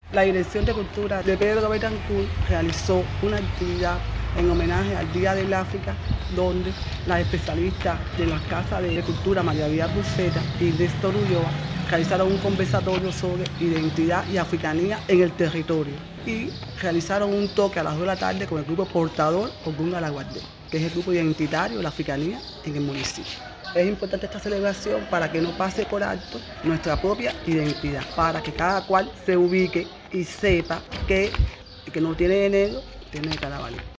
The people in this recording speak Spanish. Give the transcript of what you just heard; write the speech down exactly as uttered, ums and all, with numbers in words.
La Dirección de Cultura de Pedro Betancur realizó una actividad en homenaje al Día del África, donde las especialistas de la Casa de Cultura María Vía Buceta y Néstor Ulloa realizaron un conversatorio sobre identidad y africanía en el territorio y realizaron un toque a las dos de la tarde con el grupo Portador Ogun Alaguardé, que es el grupo identitario de la africanía en el municipio. Es importante esta celebración para que no pase por alto nuestra propia identidad, para que cada cual se ubique y sepa que el que no tiene de negro tiene de carnaval.